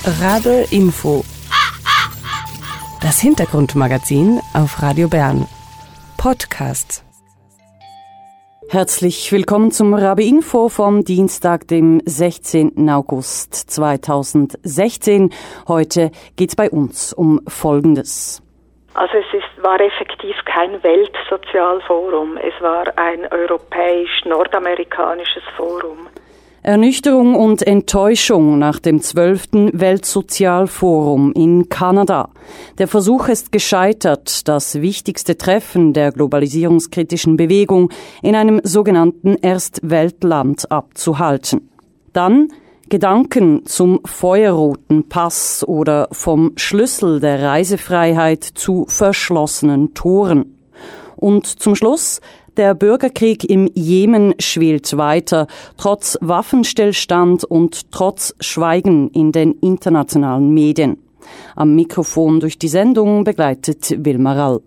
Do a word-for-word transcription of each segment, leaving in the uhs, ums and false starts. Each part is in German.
Rabe Info. Das Hintergrundmagazin auf Radio Bern. Podcast. Herzlich willkommen zum Rabe Info vom Dienstag, dem sechzehnten August zweitausendsechzehn. Heute geht's bei uns um Folgendes. Also es ist, war effektiv kein Weltsozialforum, es war ein europäisch-nordamerikanisches Forum. Ernüchterung und Enttäuschung nach dem zwölften Weltsozialforum in Kanada. Der Versuch ist gescheitert, das wichtigste Treffen der globalisierungskritischen Bewegung in einem sogenannten Erstweltland abzuhalten. Dann Gedanken zum feuerroten Pass oder vom Schlüssel der Reisefreiheit zu verschlossenen Toren. Und zum Schluss: Der Bürgerkrieg im Jemen schwelt weiter, trotz Waffenstillstand und trotz Schweigen in den internationalen Medien. Am Mikrofon durch die Sendung begleitet Wilma Rall.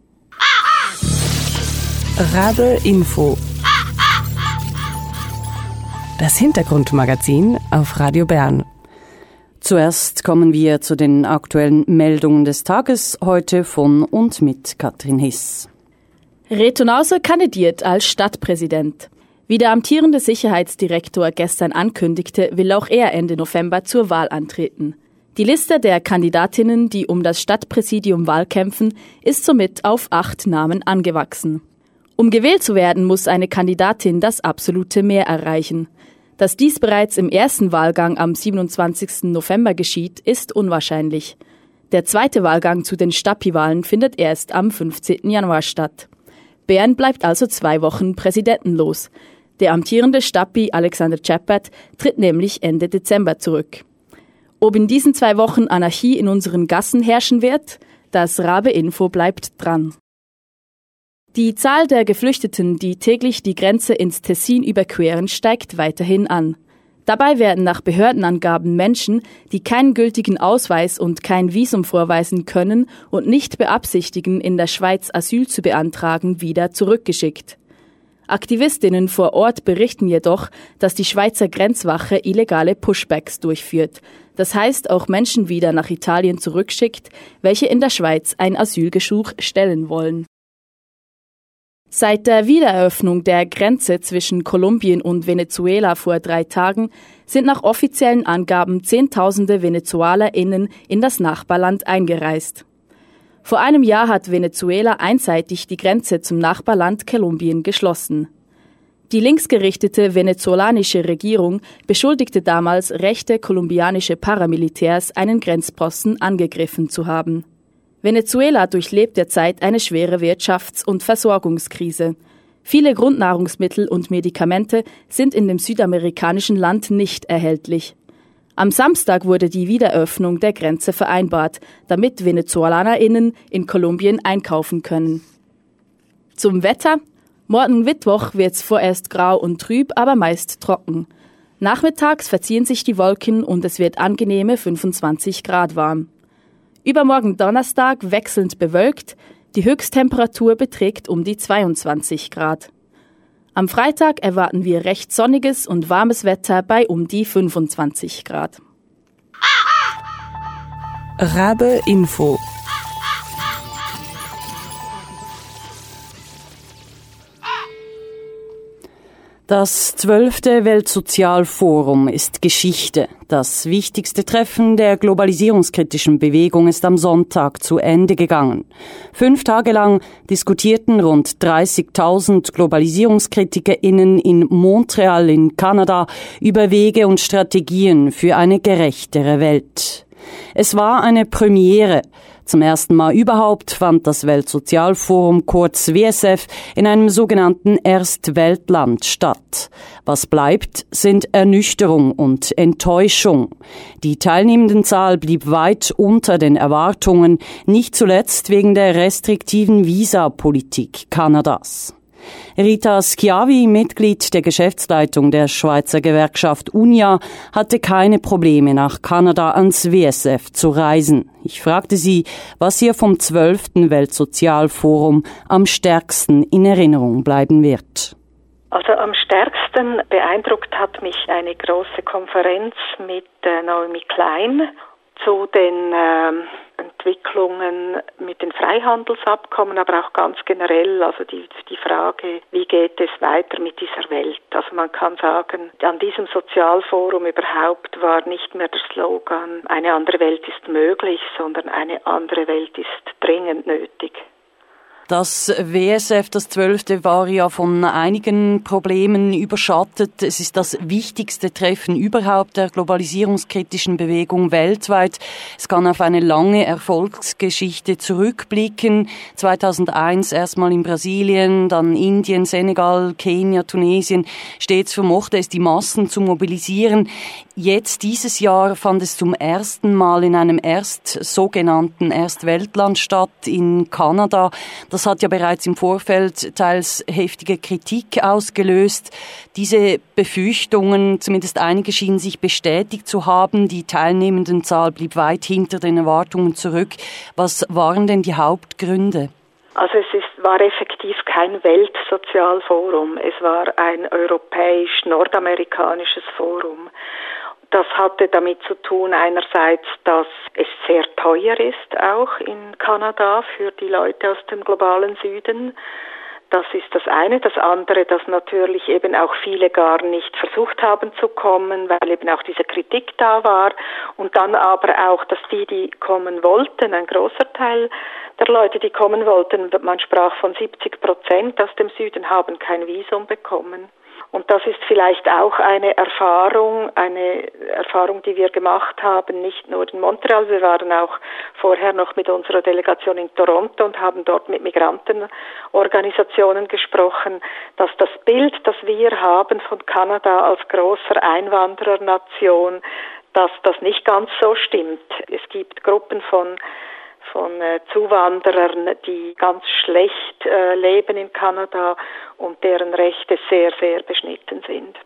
Rabe Info. Das Hintergrundmagazin auf Radio Bern. Zuerst kommen wir zu den aktuellen Meldungen des Tages, heute von und mit Katrin Hiss. Reto Nauser kandidiert als Stadtpräsident. Wie der amtierende Sicherheitsdirektor gestern ankündigte, will auch er Ende November zur Wahl antreten. Die Liste der Kandidatinnen, die um das Stadtpräsidium Wahl kämpfen, ist somit auf acht Namen angewachsen. Um gewählt zu werden, muss eine Kandidatin das absolute Mehr erreichen. Dass dies bereits im ersten Wahlgang am siebenundzwanzigsten November geschieht, ist unwahrscheinlich. Der zweite Wahlgang zu den Stappi-Wahlen findet erst am fünfzehnten Januar statt. Bern bleibt also zwei Wochen präsidentenlos. Der amtierende Stappi Alexander Czeppert tritt nämlich Ende Dezember zurück. Ob in diesen zwei Wochen Anarchie in unseren Gassen herrschen wird? Das Rabe Info bleibt dran. Die Zahl der Geflüchteten, die täglich die Grenze ins Tessin überqueren, steigt weiterhin an. Dabei werden nach Behördenangaben Menschen, die keinen gültigen Ausweis und kein Visum vorweisen können und nicht beabsichtigen, in der Schweiz Asyl zu beantragen, wieder zurückgeschickt. Aktivistinnen vor Ort berichten jedoch, dass die Schweizer Grenzwache illegale Pushbacks durchführt. Das heißt, auch Menschen wieder nach Italien zurückschickt, welche in der Schweiz ein Asylgesuch stellen wollen. Seit der Wiedereröffnung der Grenze zwischen Kolumbien und Venezuela vor drei Tagen sind nach offiziellen Angaben Zehntausende VenezuelaInnen in das Nachbarland eingereist. Vor einem Jahr hat Venezuela einseitig die Grenze zum Nachbarland Kolumbien geschlossen. Die linksgerichtete venezolanische Regierung beschuldigte damals rechte kolumbianische Paramilitärs, einen Grenzposten angegriffen zu haben. Venezuela durchlebt derzeit eine schwere Wirtschafts- und Versorgungskrise. Viele Grundnahrungsmittel und Medikamente sind in dem südamerikanischen Land nicht erhältlich. Am Samstag wurde die Wiedereröffnung der Grenze vereinbart, damit VenezolanerInnen in Kolumbien einkaufen können. Zum Wetter: Morgen Mittwoch wird's vorerst grau und trüb, aber meist trocken. Nachmittags verziehen sich die Wolken und es wird angenehme fünfundzwanzig Grad warm. Übermorgen Donnerstag wechselnd bewölkt, die Höchsttemperatur beträgt um die zweiundzwanzig Grad. Am Freitag erwarten wir recht sonniges und warmes Wetter bei um die fünfundzwanzig Grad. Rabe Info. Das zwölfte Weltsozialforum ist Geschichte. Das wichtigste Treffen der globalisierungskritischen Bewegung ist am Sonntag zu Ende gegangen. Fünf Tage lang diskutierten rund dreißigtausend GlobalisierungskritikerInnen in Montreal in Kanada über Wege und Strategien für eine gerechtere Welt. Es war eine Premiere. Zum ersten Mal überhaupt fand das Weltsozialforum, kurz W S F, in einem sogenannten Erstweltland statt. Was bleibt, sind Ernüchterung und Enttäuschung. Die Teilnehmendenzahl blieb weit unter den Erwartungen, nicht zuletzt wegen der restriktiven Visapolitik Kanadas. Rita Schiavi, Mitglied der Geschäftsleitung der Schweizer Gewerkschaft Unia, hatte keine Probleme, nach Kanada ans W S F zu reisen. Ich fragte sie, was ihr vom zwölften Weltsozialforum am stärksten in Erinnerung bleiben wird. Also am stärksten beeindruckt hat mich eine große Konferenz mit äh, Naomi Klein zu den äh, Entwicklungen mit den Freihandelsabkommen, aber auch ganz generell, also die, die Frage, wie geht es weiter mit dieser Welt? Also man kann sagen, an diesem Sozialforum überhaupt war nicht mehr der Slogan, eine andere Welt ist möglich, sondern eine andere Welt ist dringend nötig. Das W S F, das zwölfte, war ja von einigen Problemen überschattet. Es ist das wichtigste Treffen überhaupt der globalisierungskritischen Bewegung weltweit. Es kann auf eine lange Erfolgsgeschichte zurückblicken. zweitausendeins erstmal in Brasilien, dann Indien, Senegal, Kenia, Tunesien. Stets vermochte es, die Massen zu mobilisieren. Jetzt, dieses Jahr, fand es zum ersten Mal in einem erst sogenannten Erstweltland statt, in Kanada. Das hat ja bereits im Vorfeld teils heftige Kritik ausgelöst. Diese Befürchtungen, zumindest einige schienen sich bestätigt zu haben. Die Teilnehmendenzahl blieb weit hinter den Erwartungen zurück. Was waren denn die Hauptgründe? Also es ist, war effektiv kein Weltsozialforum. Es war ein europäisch-nordamerikanisches Forum. Das hatte damit zu tun, einerseits, dass es sehr teuer ist, auch in Kanada für die Leute aus dem globalen Süden. Das ist das eine. Das andere, dass natürlich eben auch viele gar nicht versucht haben zu kommen, weil eben auch diese Kritik da war. Und dann aber auch, dass die, die kommen wollten, ein großer Teil der Leute, die kommen wollten, man sprach von siebzig Prozent aus dem Süden, haben kein Visum bekommen. Und das ist vielleicht auch eine Erfahrung, eine Erfahrung, die wir gemacht haben, nicht nur in Montreal. Wir waren auch vorher noch mit unserer Delegation in Toronto und haben dort mit Migrantenorganisationen gesprochen, dass das Bild, das wir haben von Kanada als großer Einwanderernation, dass das nicht ganz so stimmt. Es gibt Gruppen von von äh, Zuwanderern, die ganz schlecht äh, leben in Kanada und deren Rechte sehr, sehr beschnitten sind.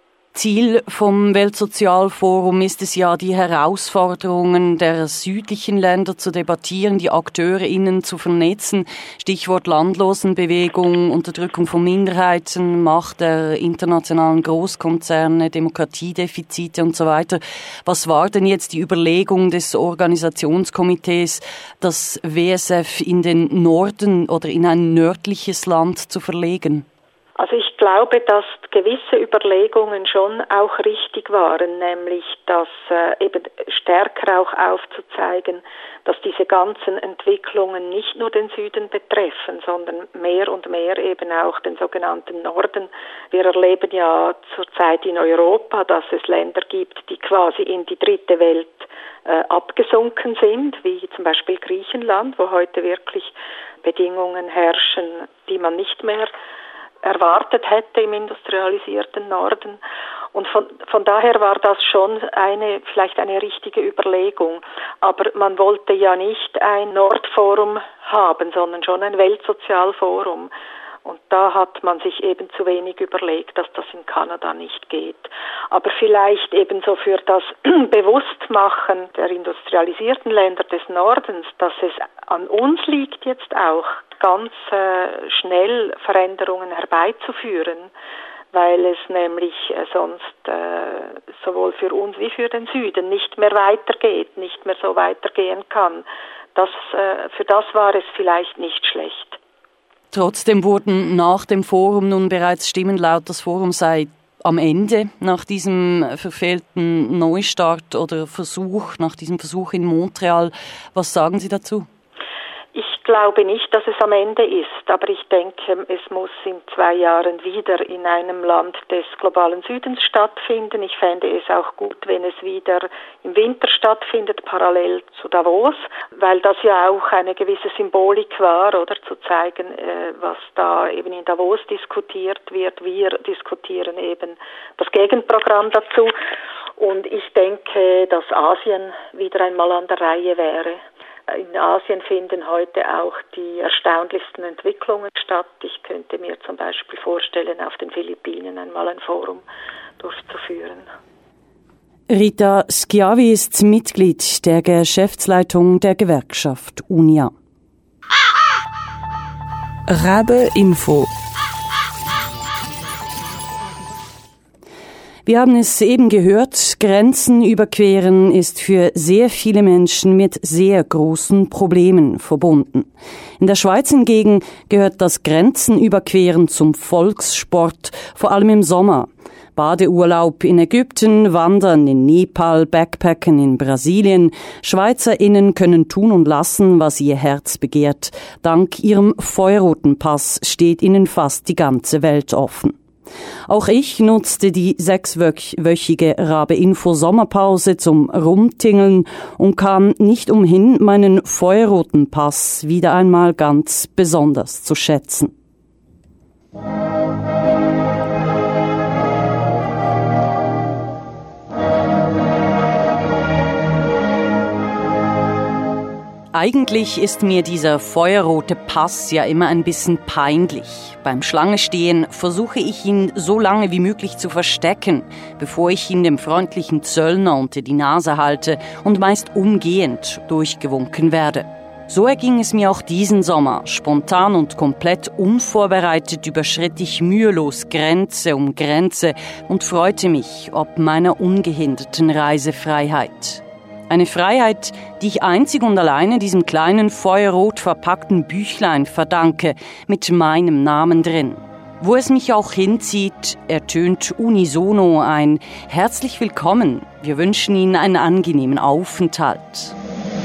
Ziel vom Weltsozialforum ist es ja, die Herausforderungen der südlichen Länder zu debattieren, die AkteurInnen zu vernetzen. Stichwort Landlosenbewegung, Unterdrückung von Minderheiten, Macht der internationalen Großkonzerne, Demokratiedefizite und so weiter. Was war denn jetzt die Überlegung des Organisationskomitees, das W S F in den Norden oder in ein nördliches Land zu verlegen? Also ich glaube, dass gewisse Überlegungen schon auch richtig waren, nämlich das äh, eben stärker auch aufzuzeigen, dass diese ganzen Entwicklungen nicht nur den Süden betreffen, sondern mehr und mehr eben auch den sogenannten Norden. Wir erleben ja zurzeit in Europa, dass es Länder gibt, die quasi in die dritte Welt äh, abgesunken sind, wie zum Beispiel Griechenland, wo heute wirklich Bedingungen herrschen, die man nicht mehr erwartet hätte im industrialisierten Norden. Und von, von daher war das schon eine, vielleicht eine richtige Überlegung. Aber man wollte ja nicht ein Nordforum haben, sondern schon ein Weltsozialforum. Und da hat man sich eben zu wenig überlegt, dass das in Kanada nicht geht. Aber vielleicht eben so für das Bewusstmachen der industrialisierten Länder des Nordens, dass es an uns liegt jetzt auch, ganz äh, schnell Veränderungen herbeizuführen, weil es nämlich äh, sonst äh, sowohl für uns wie für den Süden nicht mehr weitergeht, nicht mehr so weitergehen kann. Das, äh, für das war es vielleicht nicht schlecht. Trotzdem wurden nach dem Forum nun bereits Stimmen laut, das Forum sei am Ende nach diesem verfehlten Neustart oder Versuch, nach diesem Versuch in Montreal. Was sagen Sie dazu? Ich glaube nicht, dass es am Ende ist, aber ich denke, es muss in zwei Jahren wieder in einem Land des globalen Südens stattfinden. Ich fände es auch gut, wenn es wieder im Winter stattfindet, parallel zu Davos, weil das ja auch eine gewisse Symbolik war, oder zu zeigen, was da eben in Davos diskutiert wird. Wir diskutieren eben das Gegenprogramm dazu. Und ich denke, dass Asien wieder einmal an der Reihe wäre. In Asien finden heute auch die erstaunlichsten Entwicklungen statt. Ich könnte mir zum Beispiel vorstellen, auf den Philippinen einmal ein Forum durchzuführen. Rita Schiavi ist Mitglied der Geschäftsleitung der Gewerkschaft UNIA. Rabe Info. Wir haben es eben gehört, Grenzen überqueren ist für sehr viele Menschen mit sehr großen Problemen verbunden. In der Schweiz hingegen gehört das Grenzenüberqueren zum Volkssport, vor allem im Sommer. Badeurlaub in Ägypten, Wandern in Nepal, Backpacken in Brasilien. SchweizerInnen können tun und lassen, was ihr Herz begehrt. Dank ihrem feuerroten Pass steht ihnen fast die ganze Welt offen. Auch ich nutzte die sechswöchige Rabe-Info-Sommerpause zum Rumtingeln und kam nicht umhin, meinen feuerroten Pass wieder einmal ganz besonders zu schätzen. Eigentlich ist mir dieser feuerrote Pass ja immer ein bisschen peinlich. Beim Schlangestehen versuche ich ihn so lange wie möglich zu verstecken, bevor ich ihn dem freundlichen Zöllner unter die Nase halte und meist umgehend durchgewunken werde. So erging es mir auch diesen Sommer. Spontan und komplett unvorbereitet überschritt ich mühelos Grenze um Grenze und freute mich ob meiner ungehinderten Reisefreiheit. Eine Freiheit, die ich einzig und alleine diesem kleinen feuerrot verpackten Büchlein verdanke, mit meinem Namen drin. Wo es mich auch hinzieht, ertönt unisono ein Herzlich willkommen. Wir wünschen Ihnen einen angenehmen Aufenthalt.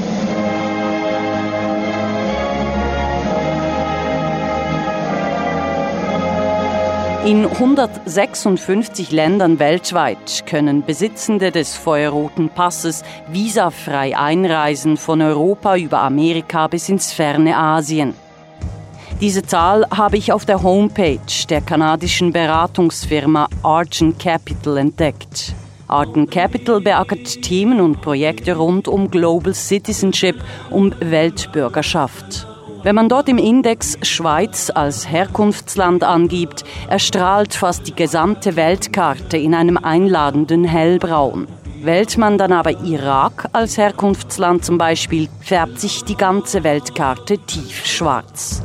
In hundertsechsundfünfzig Ländern weltweit können Besitzende des feuerroten Passes visafrei einreisen, von Europa über Amerika bis ins ferne Asien. Diese Zahl habe ich auf der Homepage der kanadischen Beratungsfirma Argent Capital entdeckt. Argent Capital beackert Themen und Projekte rund um Global Citizenship, um Weltbürgerschaft. Wenn man dort im Index Schweiz als Herkunftsland angibt, erstrahlt fast die gesamte Weltkarte in einem einladenden Hellbraun. Wählt man dann aber Irak als Herkunftsland zum Beispiel, färbt sich die ganze Weltkarte tiefschwarz.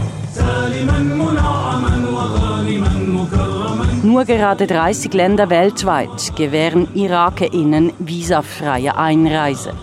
Nur gerade dreißig Länder weltweit gewähren IrakerInnen visafreie Einreise.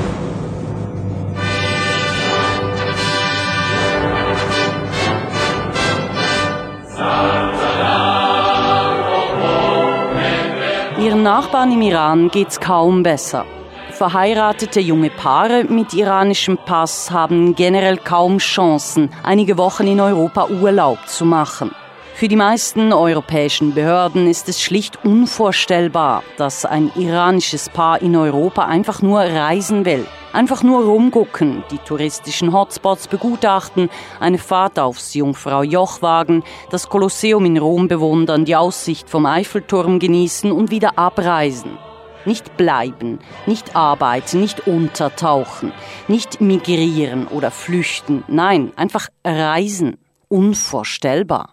Ihren Nachbarn im Iran geht's kaum besser. Verheiratete junge Paare mit iranischem Pass haben generell kaum Chancen, einige Wochen in Europa Urlaub zu machen. Für die meisten europäischen Behörden ist es schlicht unvorstellbar, dass ein iranisches Paar in Europa einfach nur reisen will. Einfach nur rumgucken, die touristischen Hotspots begutachten, eine Fahrt aufs Jungfrau-Joch-Wagen, das Kolosseum in Rom bewundern, die Aussicht vom Eiffelturm genießen und wieder abreisen. Nicht bleiben, nicht arbeiten, nicht untertauchen, nicht migrieren oder flüchten. Nein, einfach reisen. Unvorstellbar.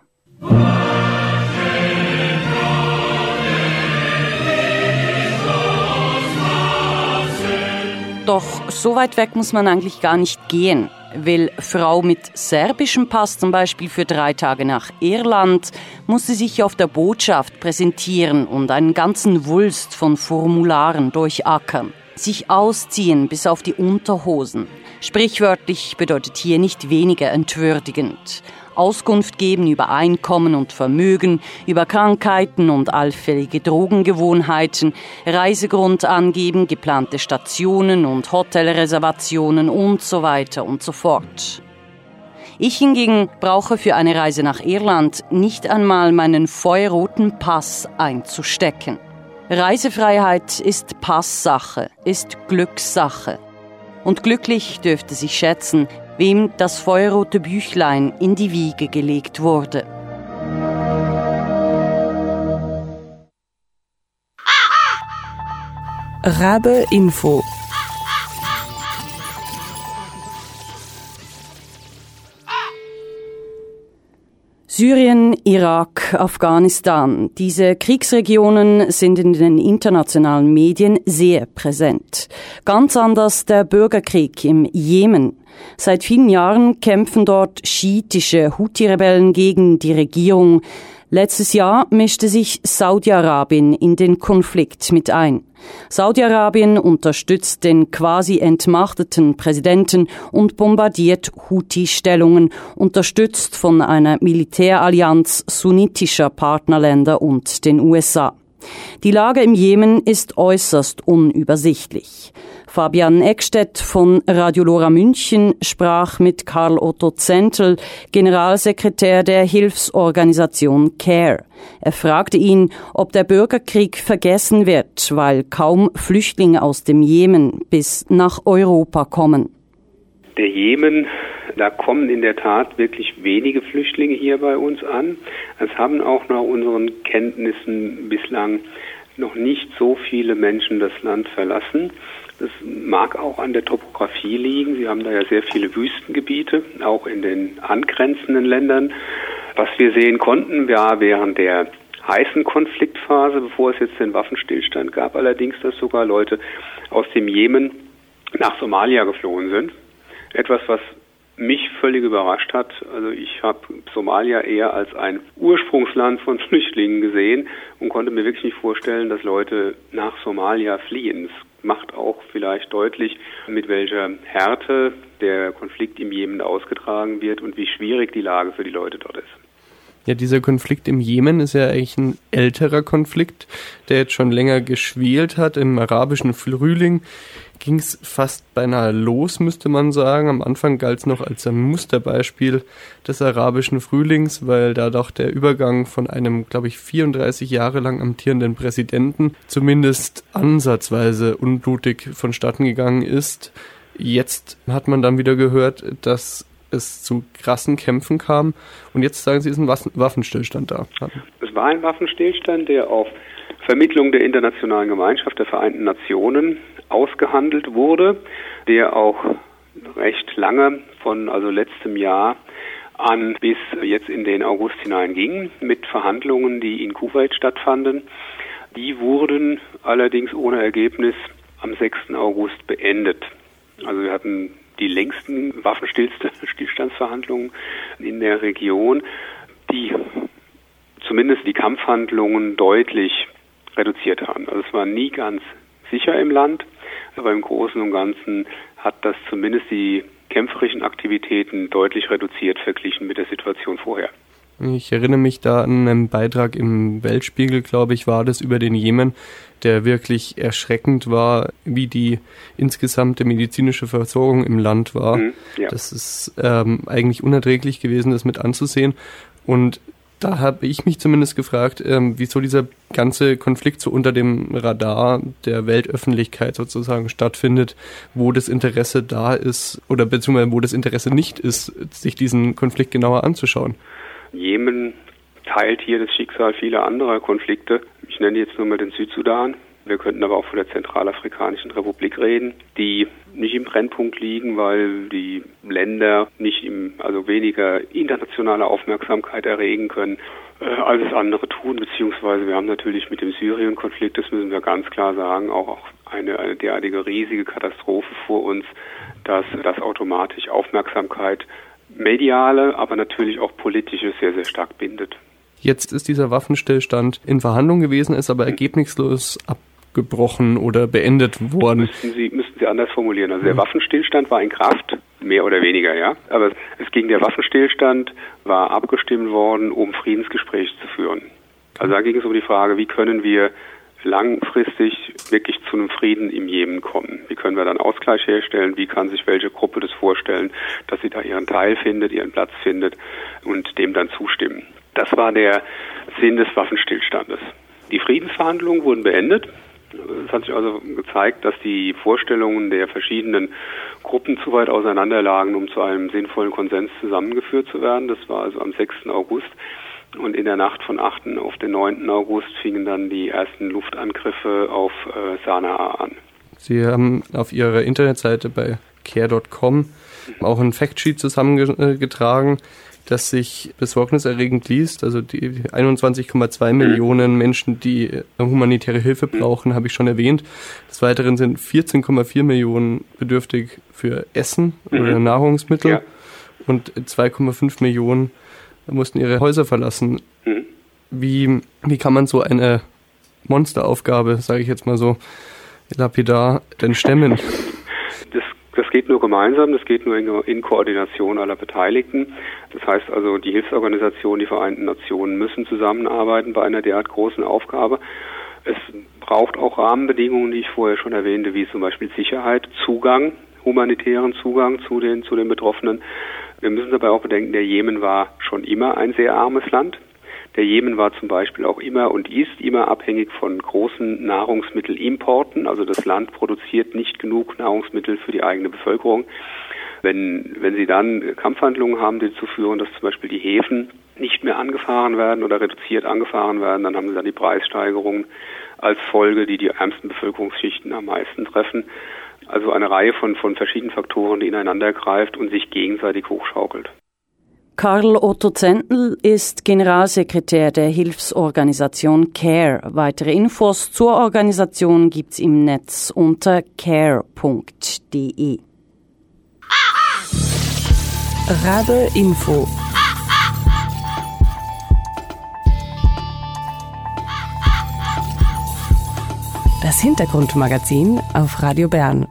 Doch so weit weg muss man eigentlich gar nicht gehen. Will Frau mit serbischem Pass zum Beispiel für drei Tage nach Irland, muss sie sich auf der Botschaft präsentieren und einen ganzen Wulst von Formularen durchackern. Sich ausziehen bis auf die Unterhosen. Sprichwörtlich bedeutet hier nicht weniger entwürdigend. Auskunft geben über Einkommen und Vermögen, über Krankheiten und allfällige Drogengewohnheiten, Reisegrund angeben, geplante Stationen und Hotelreservationen und so weiter und so fort. Ich hingegen brauche für eine Reise nach Irland nicht einmal meinen feuerroten Pass einzustecken. Reisefreiheit ist Passsache, ist Glückssache. Und glücklich dürfte sich schätzen, wem das feuerrote Büchlein in die Wiege gelegt wurde. Rabe Info. Syrien, Irak, Afghanistan. Diese Kriegsregionen sind in den internationalen Medien sehr präsent. Ganz anders der Bürgerkrieg im Jemen. Seit vielen Jahren kämpfen dort schiitische Houthi-Rebellen gegen die Regierung. Letztes Jahr mischte sich Saudi-Arabien in den Konflikt mit ein. Saudi-Arabien unterstützt den quasi entmachteten Präsidenten und bombardiert Houthi-Stellungen, unterstützt von einer Militärallianz sunnitischer Partnerländer und den U S A. Die Lage im Jemen ist äußerst unübersichtlich. Fabian Eckstedt von Radio Lora München sprach mit Karl Otto Zentl, Generalsekretär der Hilfsorganisation CARE. Er fragte ihn, ob der Bürgerkrieg vergessen wird, weil kaum Flüchtlinge aus dem Jemen bis nach Europa kommen. Der Jemen, da kommen in der Tat wirklich wenige Flüchtlinge hier bei uns an. Es haben auch nach unseren Kenntnissen bislang noch nicht so viele Menschen das Land verlassen. Das mag auch an der Topografie liegen. Sie haben da ja sehr viele Wüstengebiete, auch in den angrenzenden Ländern. Was wir sehen konnten, war während der heißen Konfliktphase, bevor es jetzt den Waffenstillstand gab, allerdings, dass sogar Leute aus dem Jemen nach Somalia geflohen sind. Etwas, was mich völlig überrascht hat. Also ich habe Somalia eher als ein Ursprungsland von Flüchtlingen gesehen und konnte mir wirklich nicht vorstellen, dass Leute nach Somalia fliehen. Es macht auch vielleicht deutlich, mit welcher Härte der Konflikt im Jemen ausgetragen wird und wie schwierig die Lage für die Leute dort ist. Ja, dieser Konflikt im Jemen ist ja eigentlich ein älterer Konflikt, der jetzt schon länger geschwelt hat. Im arabischen Frühling ging es fast beinahe los, müsste man sagen. Am Anfang galt es noch als ein Musterbeispiel des arabischen Frühlings, weil da doch der Übergang von einem, glaube ich, vierunddreißig Jahre lang amtierenden Präsidenten zumindest ansatzweise unblutig vonstatten gegangen ist. Jetzt hat man dann wieder gehört, dass es zu krassen Kämpfen kam. Und jetzt sagen Sie, es ist ein Waffenstillstand da. Es war ein Waffenstillstand, der auf Vermittlung der internationalen Gemeinschaft der Vereinten Nationen ausgehandelt wurde, der auch recht lange von also letztem Jahr an bis jetzt in den August hineinging, mit Verhandlungen, die in Kuwait stattfanden. Die wurden allerdings ohne Ergebnis am sechsten August beendet. Also wir hatten die längsten Waffenstillstandsverhandlungen in der Region, die zumindest die Kampfhandlungen deutlich reduziert haben. Also es war nie ganz sicher im Land, aber im Großen und Ganzen hat das zumindest die kämpferischen Aktivitäten deutlich reduziert verglichen mit der Situation vorher. Ich erinnere mich da an einen Beitrag im Weltspiegel, glaube ich, war das über den Jemen, der wirklich erschreckend war, wie die insgesamte medizinische Versorgung im Land war. Mhm, ja. Das ist ähm, eigentlich unerträglich gewesen, das mit anzusehen. Und da habe ich mich zumindest gefragt, ähm, wieso dieser ganze Konflikt so unter dem Radar der Weltöffentlichkeit sozusagen stattfindet, wo das Interesse da ist oder beziehungsweise wo das Interesse nicht ist, sich diesen Konflikt genauer anzuschauen. Jemen teilt hier das Schicksal vieler anderer Konflikte. Ich nenne jetzt nur mal den Südsudan. Wir könnten aber auch von der Zentralafrikanischen Republik reden, die nicht im Brennpunkt liegen, weil die Länder nicht im, also weniger internationale Aufmerksamkeit erregen können, äh, als es andere tun, beziehungsweise wir haben natürlich mit dem Syrien-Konflikt, das müssen wir ganz klar sagen, auch, auch eine, eine derartige riesige Katastrophe vor uns, dass das automatisch Aufmerksamkeit mediale, aber natürlich auch politische sehr, sehr stark bindet. Jetzt ist dieser Waffenstillstand in Verhandlung gewesen, ist aber ergebnislos abgebrochen oder beendet worden. Müssten Sie, müssten Sie anders formulieren. Also der Waffenstillstand war in Kraft, mehr oder weniger, ja. Aber es ging, der Waffenstillstand war abgestimmt worden, um Friedensgespräche zu führen. Also da ging es um die Frage, wie können wir langfristig wirklich zu einem Frieden im Jemen kommen. Wie können wir dann Ausgleich herstellen? Wie kann sich welche Gruppe das vorstellen, dass sie da ihren Teil findet, ihren Platz findet und dem dann zustimmen? Das war der Sinn des Waffenstillstandes. Die Friedensverhandlungen wurden beendet. Es hat sich also gezeigt, dass die Vorstellungen der verschiedenen Gruppen zu weit auseinander lagen, um zu einem sinnvollen Konsens zusammengeführt zu werden. Das war also am sechsten August. Und in der Nacht von achten auf den neunten August fingen dann die ersten Luftangriffe auf äh, Sanaa an. Sie haben auf Ihrer Internetseite bei care Punkt com auch ein Factsheet zusammengetragen, das sich besorgniserregend liest. Also die einundzwanzig Komma zwei Millionen Menschen, die humanitäre Hilfe brauchen, habe ich schon erwähnt. Des Weiteren sind vierzehn Komma vier Millionen bedürftig für Essen oder mhm. Nahrungsmittel ja. und zwei Komma fünf Millionen mussten ihre Häuser verlassen. Mhm. Wie, wie kann man so eine Monsteraufgabe, sage ich jetzt mal so lapidar, denn stemmen? Das, das geht nur gemeinsam, das geht nur in, in Koordination aller Beteiligten. Das heißt also, die Hilfsorganisationen, die Vereinten Nationen müssen zusammenarbeiten bei einer derart großen Aufgabe. Es braucht auch Rahmenbedingungen, die ich vorher schon erwähnte, wie zum Beispiel Sicherheit, Zugang, humanitären Zugang zu den, zu den Betroffenen. Wir müssen dabei auch bedenken, der Jemen war schon immer ein sehr armes Land. Der Jemen war zum Beispiel auch immer und ist immer abhängig von großen Nahrungsmittelimporten. Also das Land produziert nicht genug Nahrungsmittel für die eigene Bevölkerung. Wenn, wenn Sie dann Kampfhandlungen haben, die dazu führen, dass zum Beispiel die Häfen nicht mehr angefahren werden oder reduziert angefahren werden, dann haben Sie dann die Preissteigerungen als Folge, die die ärmsten Bevölkerungsschichten am meisten treffen. Also eine Reihe von, von verschiedenen Faktoren, die ineinander greift und sich gegenseitig hochschaukelt. Karl Otto Zentl ist Generalsekretär der Hilfsorganisation CARE. Weitere Infos zur Organisation gibt's im Netz unter care punkt de. Rabe Info. Das Hintergrundmagazin auf Radio Bern.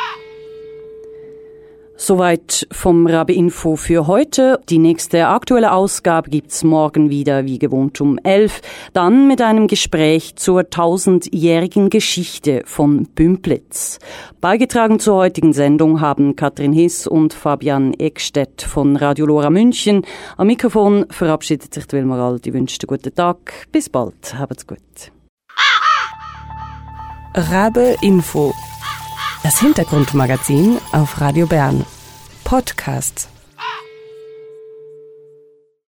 Soweit vom Rabe Info für heute. Die nächste aktuelle Ausgabe gibt's morgen wieder, wie gewohnt um elf. Dann mit einem Gespräch zur tausendjährigen Geschichte von Bümplitz. Beigetragen zur heutigen Sendung haben Katrin Hiss und Fabian Eckstedt von Radio Lora München. Am Mikrofon verabschiedet sich Wilmar All. Die wünscht einen guten Tag. Bis bald. Habt's gut. Rabe Info. Das Hintergrundmagazin auf Radio Bern. Podcasts.